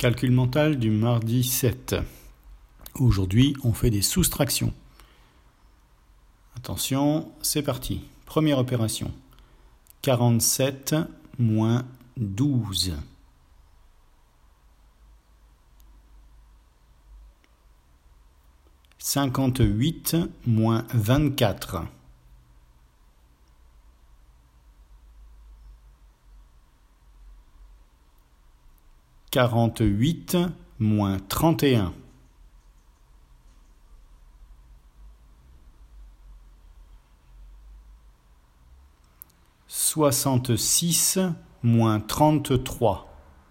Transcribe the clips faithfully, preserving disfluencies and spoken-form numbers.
Calcul mental du mardi sept. Aujourd'hui, on fait des soustractions. Attention, c'est parti. Première opération. quarante-sept moins douze. cinquante-huit moins vingt-quatre. quarante-huit moins trente et un. soixante-six moins trente-trois.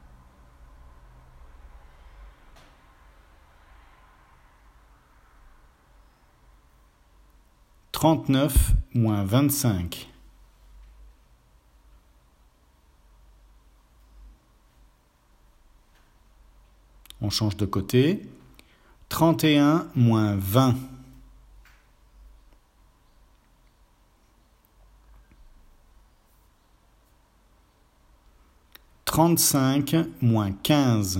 trente-neuf moins vingt-cinq. On change de côté. trente et un moins vingt. trente-cinq moins quinze.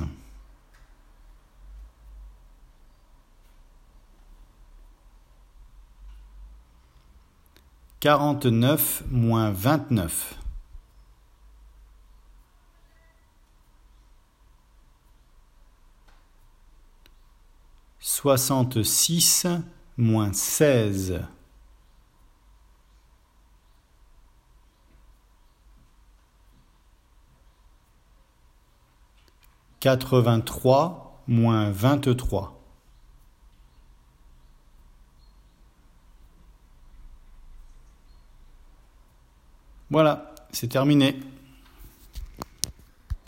quarante-neuf moins vingt-neuf. soixante-six moins seize. quatre-vingt-trois moins vingt-trois. Voilà, c'est terminé.